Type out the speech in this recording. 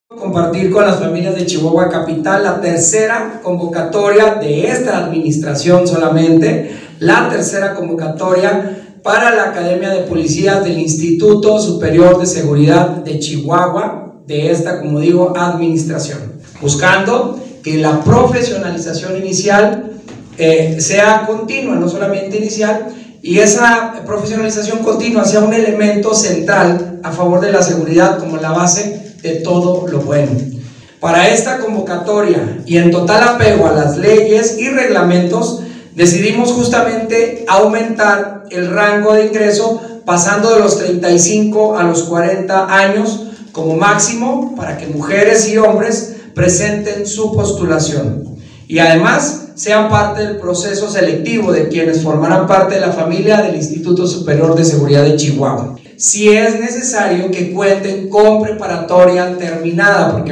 Compartir con las familias de Chihuahua Capital la tercera convocatoria de esta administración solamente, la tercera convocatoria para la Academia de Policías del Instituto Superior de Seguridad de Chihuahua, de esta, como digo, administración, buscando que la profesionalización inicial sea continua, no solamente inicial, y esa profesionalización continua sea un elemento central a favor de la seguridad como la base de todo lo bueno. Para esta convocatoria y en total apego a las leyes y reglamentos, decidimos justamente aumentar el rango de ingreso pasando de los 35 a los 40 años como máximo para que mujeres y hombres presenten su postulación y además sean parte del proceso selectivo de quienes formarán parte de la familia del Instituto Superior de Seguridad de Chihuahua. Si es necesario que cuenten con preparatoria terminada, porque